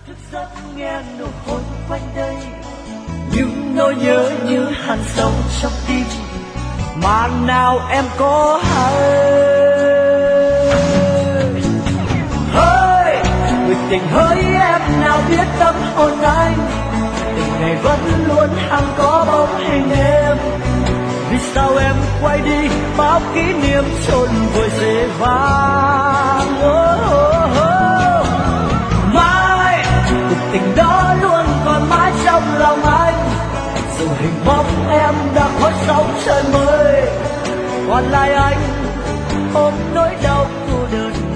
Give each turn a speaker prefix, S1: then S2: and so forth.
S1: thức giấc nghe nụ hôn quanh đây, những nỗi nhớ như hằn sâu trong tim mà nào em có hay. Hỡi người tình hỡi em nào biết tâm hồn anh, tình này vẫn luôn hằng có bóng hình em. Vì sao em quay đi bao kỷ niệm chôn vùi dễ vang. Mãi cuộc tình đó luôn còn mãi trong lòng anh, dù hình bóng em đã khuất sóng trời mới, còn lại anh ôm nỗi đau cô đơn.